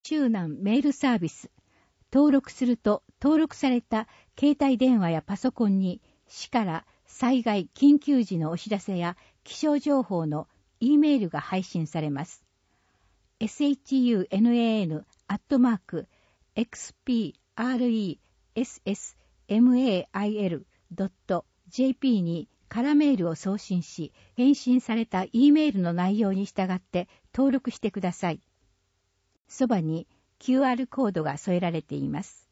中南メールサービス。登録すると、登録された携帯電話やパソコンに、市から災害緊急時のお知らせや気象情報の E メールが配信されます。hunan@expressmail.jp に空メールを送信し、返信された E メールの内容に従って登録してください。そばに QR コードが添えられています。